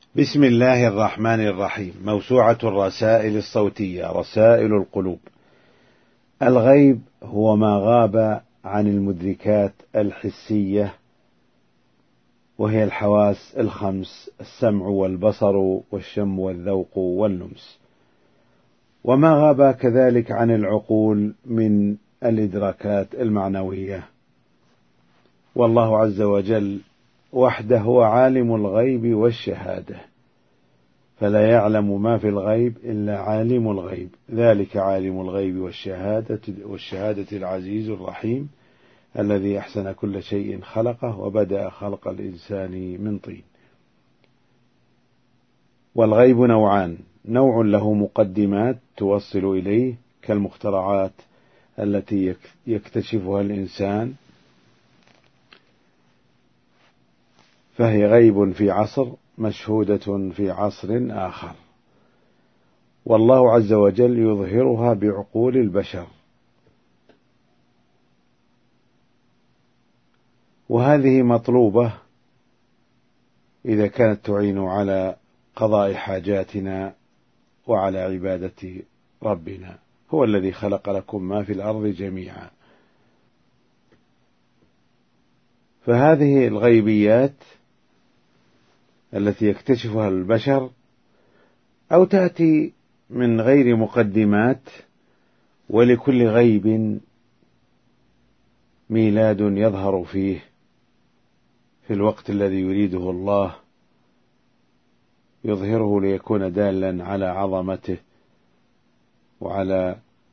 بسم الله الرحمن الرحيم. موسوعة الرسائل الصوتية رسائل القلوب. الغيب هو ما غاب عن المدركات الحسية، وهي الحواس الخمس: السمع والبصر والشم والذوق واللمس، وما غاب كذلك عن العقول من الإدراكات المعنوية. والله عز وجل وحده هو عالم الغيب والشهادة، فلا يعلم ما في الغيب إلا عالم الغيب، ذلك عالم الغيب والشهادة العزيز الرحيم الذي أحسن كل شيء خلقه وبدأ خلق الإنسان من طين. والغيب نوعان: نوع له مقدمات توصل إليه كالمخترعات التي يكتشفها الإنسان، فهي غيب في عصر مشهودة في عصر آخر، والله عز وجل يظهرها بعقول البشر، وهذه مطلوبة إذا كانت تعين على قضاء حاجاتنا وعلى عبادة ربنا. هو الذي خلق لكم ما في الأرض جميعا. فهذه الغيبيات التي يكتشفها البشر أو تأتي من غير مقدمات، ولكل غيب ميلاد يظهر فيه في الوقت الذي يريده الله، يظهره ليكون دالا على عظمته وعلى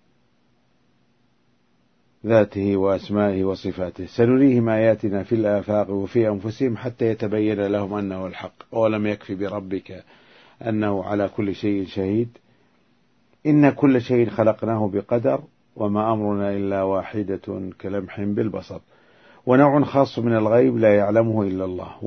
ذاته وأسمائه وصفاته. سنريهم آياتنا في الآفاق وفي أنفسهم حتى يتبين لهم أنه الحق، ولم يكف بربك أنه على كل شيء شهيد. إن كل شيء خلقناه بقدر وما أمرنا إلا واحدة كلمح بالبصر. ونوع خاص من الغيب لا يعلمه إلا الله،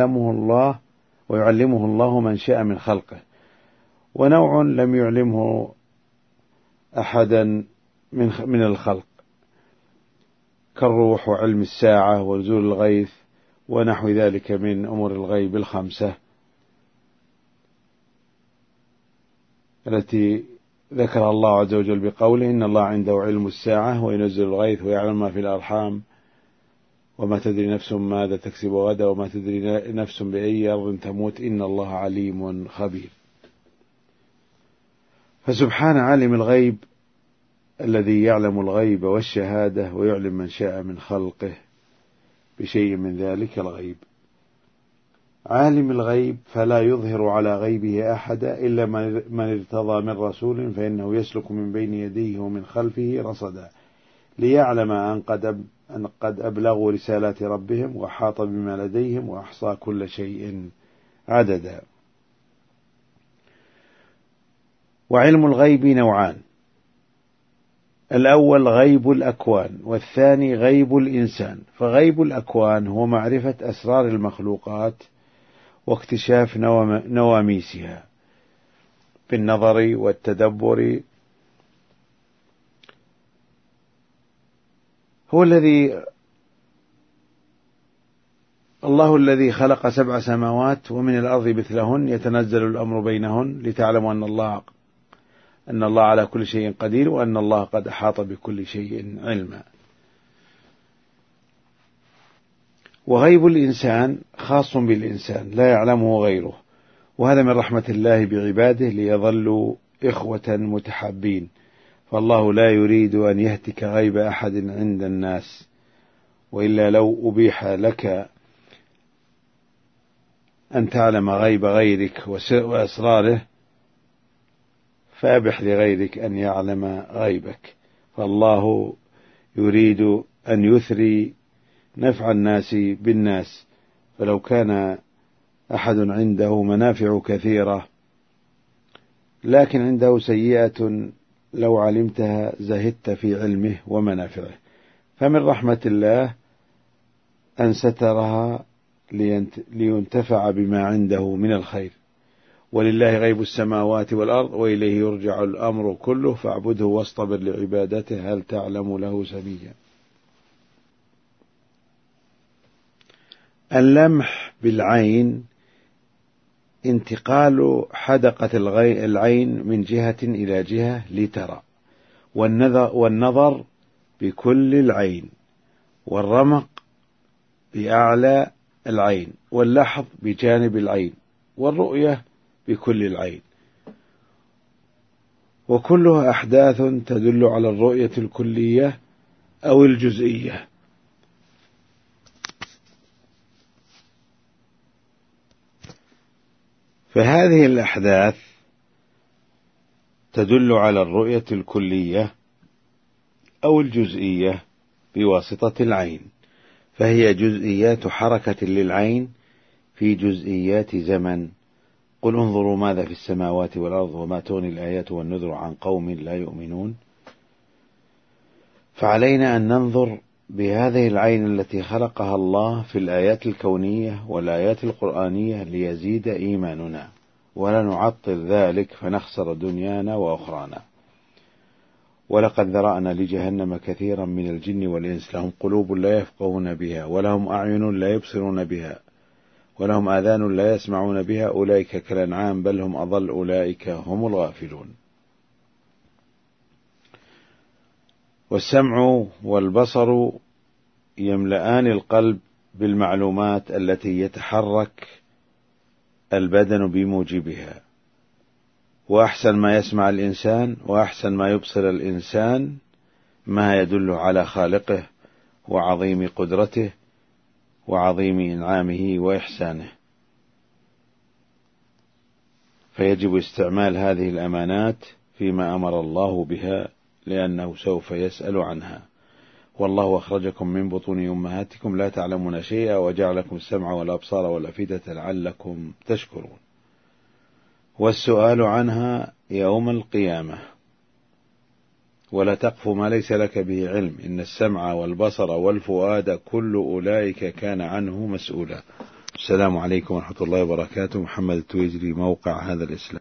ويعلمه الله من شاء من خلقه. ونوع لم يعلمه أحدا من الخلق، كالروح وعلم الساعة ونزول الغيث ونحو ذلك من أمور الغيب الخمسة التي ذكر الله عز وجل بقوله: إن الله عنده علم الساعة وينزل الغيث ويعلم ما في الأرحام وما تدري نفس ماذا تكسب غدا وما تدري نفس بأي أرض تموت إن الله عليم خبير. فسبحان عالم الغيب الذي يعلم الغيب والشهادة ويعلم من شاء من خلقه بشيء من ذلك الغيب. عالم الغيب فلا يظهر على غيبه أحدا إلا من ارتضى من رسول، فإنه يسلك من بين يديه ومن خلفه رصدا ليعلم أن قد أبلغوا رسالات ربهم وحاط بما لديهم وأحصى كل شيء عددا. وعلم الغيب نوعان: الأول غيب الأكوان، والثاني غيب الإنسان. فغيب الأكوان هو معرفة أسرار المخلوقات واكتشاف نواميسها بالنظر والتدبر. هو الله الذي خلق 7 سماوات ومن الأرض مثلهن يتنزل الأمر بينهن لتعلموا أن الله على كل شيء قدير وأن الله قد أحاط بكل شيء علما. وغيب الإنسان خاص بالإنسان لا يعلمه غيره، وهذا من رحمة الله بعباده ليظلوا إخوة متحابين، فالله لا يريد أن يهتك غيب أحد عند الناس، وإلا لو أبيح لك أن تعلم غيب غيرك وأسراره فأبح لغيرك أن يعلم غيبك. فالله يريد أن يثري نفع الناس بالناس، فلو كان أحد عنده منافع كثيرة لكن عنده سيئة لو علمتها زهدت في علمه ومنافعه، فمن رحمة الله أن سترها لينتفع بما عنده من الخير. ولله غيب السماوات والأرض وإليه يرجع الأمر كله فاعبده واصطبر لعبادته هل تعلم له سميا. اللمح بالعين انتقال حدقة العين من جهة إلى جهة لترى، والنظر بكل العين، والرمق بأعلى العين، واللحظ بجانب العين، والرؤية بكل العين، وكلها أحداث تدل على الرؤية الكلية أو الجزئية. فهذه الأحداث تدل على الرؤية الكلية أو الجزئية بواسطة العين، فهي جزئيات حركة للعين في جزئيات زمن. قل انظروا ماذا في السماوات والأرض وما تغني الآيات والنذر عن قوم لا يؤمنون. فعلينا أن ننظر بهذه العين التي خلقها الله في الآيات الكونية والآيات القرآنية ليزيد إيماننا، ولا نعطل ذلك فنخسر دنيانا وأخرانا. ولقد ذرأنا لجهنم كثيرا من الجن والإنس لهم قلوب لا يفقهون بها، ولهم أعين لا يبصرون بها، ولهم آذان لا يسمعون بها، أولئك كالأنعام بل هم أضل، أولئك هم الغافلون. والسمع والبصر يملآن القلب بالمعلومات التي يتحرك البدن بموجبها، وأحسن ما يسمع الإنسان وأحسن ما يبصر الإنسان ما يدل على خالقه وعظيم قدرته وعظيم إنعامه وإحسانه. فيجب استعمال هذه الأمانات فيما أمر الله بها، لأنه سوف يسأل عنها. والله أخرجكم من بطون أمهاتكم لا تعلمون شيئا وجعلكم السمع والأبصار والأفئدة لعلكم تشكرون. والسؤال عنها يوم القيامة. ولا تقف ما ليس لك به علم، إن السمع والبصر والفؤاد كل أولئك كان عنه مسؤولا. السلام عليكم ورحمة الله وبركاته. محمد التويجري، موقع هذا الإسلام.